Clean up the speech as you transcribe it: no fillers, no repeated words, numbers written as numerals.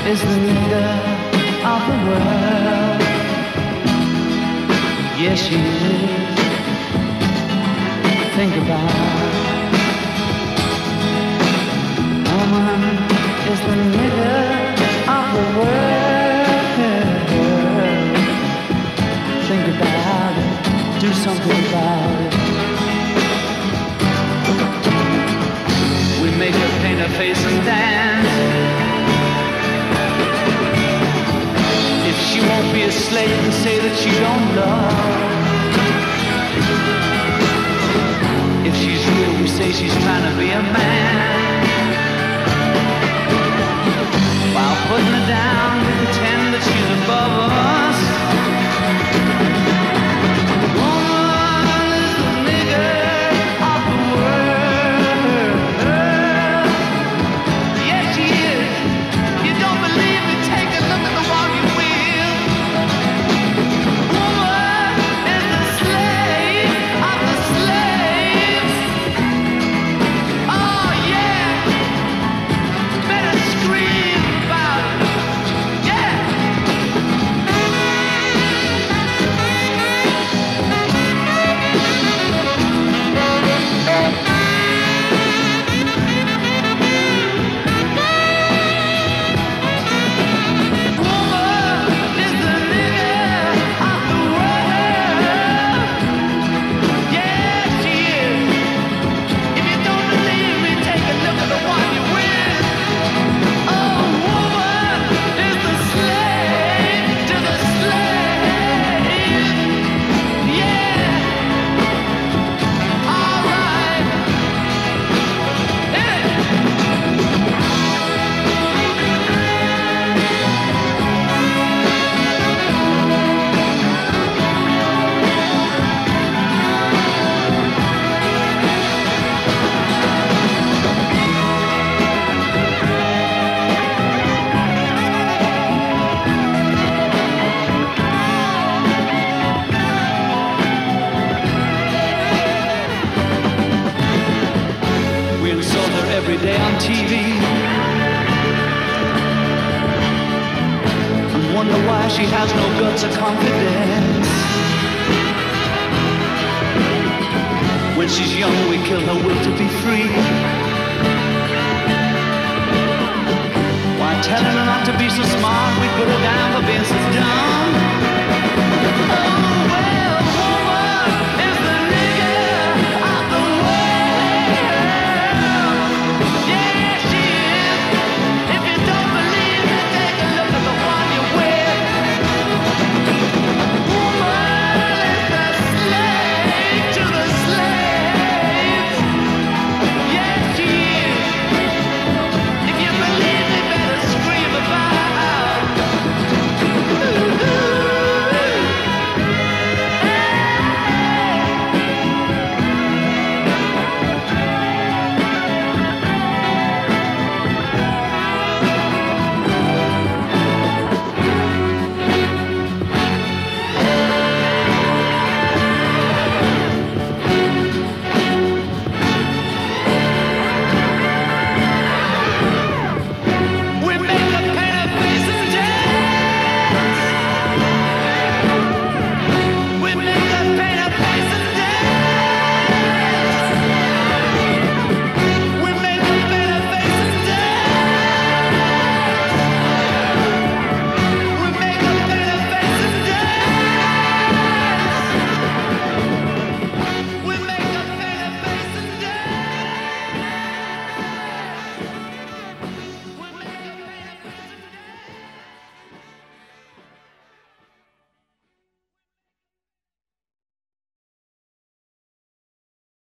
is the leader of the world. Yes, she is. Think about it. Woman is the leader of the world. Think about it. Do something about it. We make her paint her face and dance. She won't be a slave and say that she don't love. If she's real, we say she's trying to be a man. While putting her down, we pretend that she's above us. Woman is the nigger of the world. Yes, she is. You don't believe me? Take a look at the one you will. Every day on TV and wonder why she has no guts or confidence. When she's young, we kill her will to be free. Why telling her not to be so smart, we put her down for being so dumb.